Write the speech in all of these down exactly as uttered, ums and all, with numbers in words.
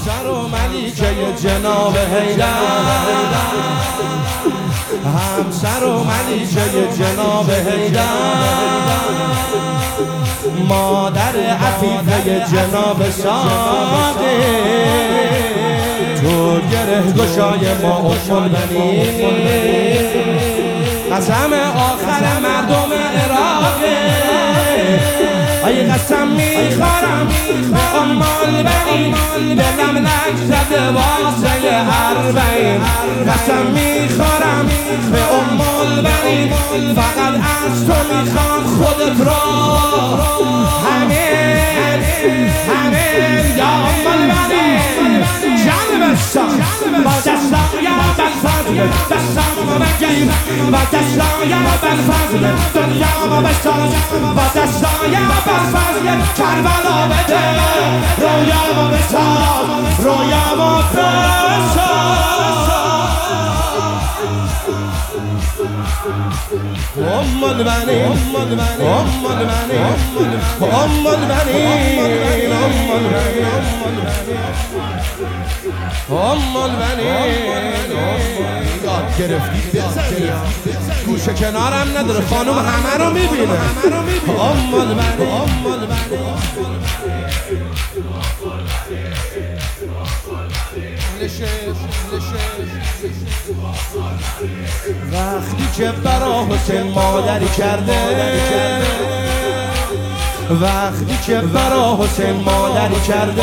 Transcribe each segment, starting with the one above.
همسر و ملیکه جناب حیدر، همسر و ملیکه جناب حیدر، مادر عفیفه جناب صادق، تو گره گشای ما ام البنین، قسم آخر مردم عراقه، ای قسم میخورم به ام البنین، دلم نگذده واسه اربعین، قسم میخورم به ام البنین، فقط از تو میخوام خودت را، همین همین یا ام البنین، جان بستان با دستان یا بلفضل، دستان بگیر با دستان یا بلفضل، دنیا ما بستان با دستان یا بلفضل، کربلا بده رویا ما بستان، رویا ما بستان. ام البنین، ام البنین، ام البنین، ام البنین، ام البنین، یاد گرفتی بزنی، گوشه کنارم نداره، خانم همه رو میبینه. ام البنین، ام البنین، وقتی که برا حسین مادری کرده، وقتی که برا حسین مادری کرده،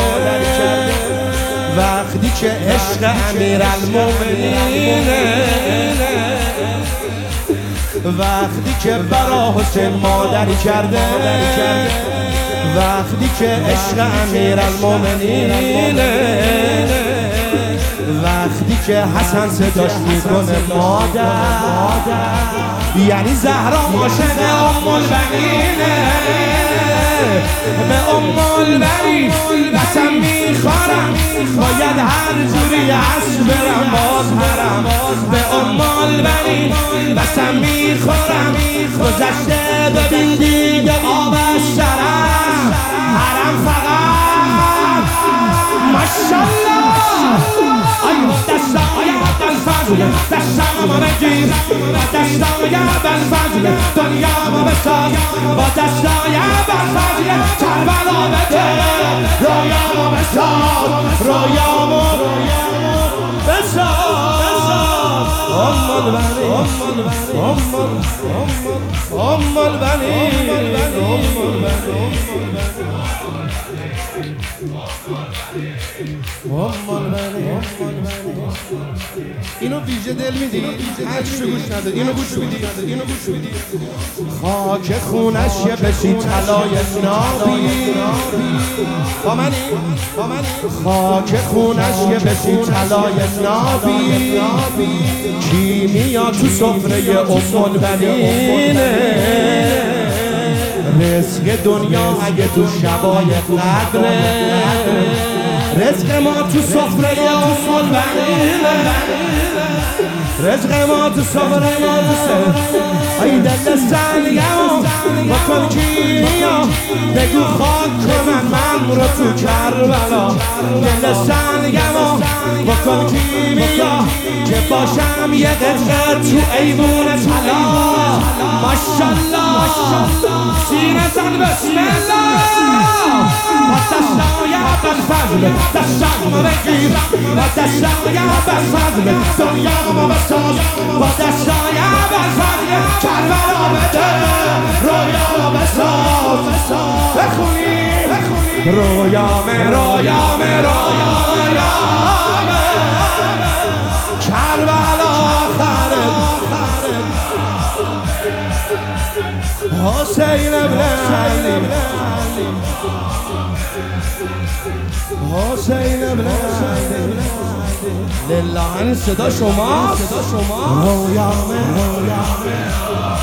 وقتی که عشق امیرالمومنینه، وقتی که برا حسین مادری کرده، وقتی که عشق امیرالمومنینه، وقتی که حسن صداش میکنه مادر، یعنی زهرا عاشق ام البنینه، به ام البنین قسم میخورم، باید هر جوری هست برم باز برم، به ام البنین قسم میخورم، گذشته ببین دیگه آب شرم، حرم فقط ماشالله، دستای بلفضل، دستام رو بگیر با دستای بلفضل، دنیا رو بساز با دستای بلفضل، کربلا بده رویا رو بساز، رویا رو بساز. ام البنین، ام البنین، اینو ویژه دل میدی؟ هرچی گوش نده، اینو گوش میدی؟ اینو گوش میدی؟ خاک خونش یه بشی طلای نابی، با منی؟ با منی؟ خاک خونش یه بشی طلای نابی، کیمیا تو سفره ام البنینه، رزق دنیا اگه تو شبای قدره، رزق ما تو سفره ام البنینه، رزق ما تو سفره ای دل سنگم بکن کیمیا، بگو خاک کنن من رو تو کربلا، دل سنگم بکن کیمیا، که باشم یه قطعه تو ایوون طلا، ماشالله سینه زن بسم الله، با دستای بلفضل، دستم رو بگیر با دستای بلفضل، دنیا رو بساز با دستای بلفضل، کربلا بده رویا رو بساز. بخونی رویامه رویامه رویامه کربلا آخره، حسین ابن علی، حسین ابن علی، لله صدا شما، صدا شما، رویامه رویامه